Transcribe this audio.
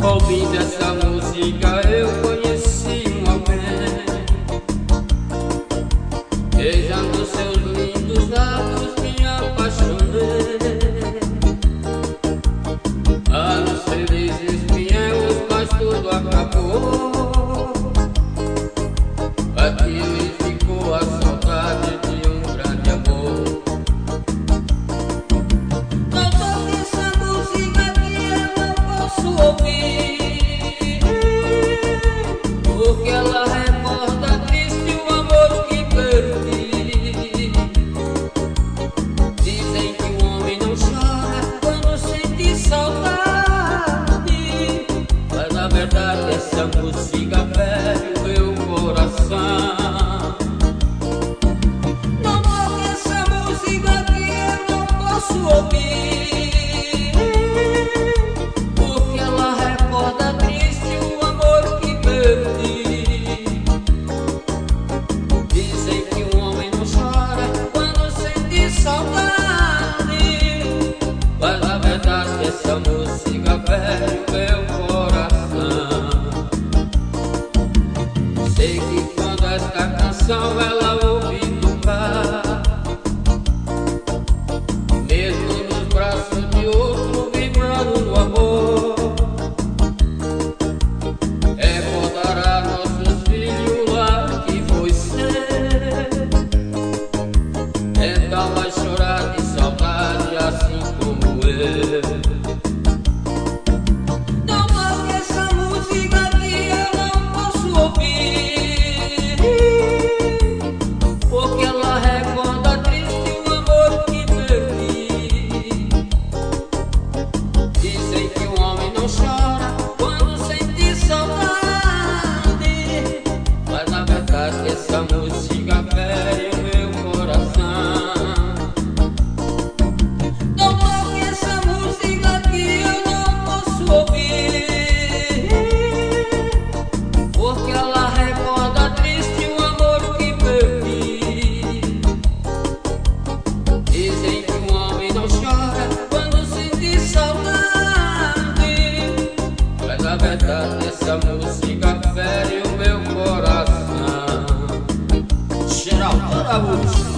Ouvindo essa música eu conheci um alguém, beijando seus lindos lábios me apaixonei. Anos felizes viemos, mas tudo acabou. Aqui me ficou a saudade de um grande amor. Não toque essa música que eu não posso ouvir, Porque ela recorda triste o amor que perdi. Dizem que o homem não chora quando sente saudade, mas na verdade essa música fere o meu coração. não toque essa música que eu não posso ouvir, Porque ela recorda triste o amor que perdi. Dizem que o homem não chora quando sente saudade, mas na verdade essa música fere o meu coração. Sei que quando esta canção ela ouve tocar, mesmo nos braços de outro vibrando no amor, recordará nossos filhos lá que foi ser. Então vai chorar de saudade assim como eu. não toque essa música que eu não posso ouvir, Porque ela recorda triste o amor que perdi. Dizem que o homem não chora quando sente saudade, mas na verdade essa música fere o meu coração. não toque essa música que eu não posso ouvir, Porque ela recorda triste o amor que perdi. Dizem que o homem não chora quando sente saudade, mas na verdade essa música fere o meu coração. Geraldo Araújo.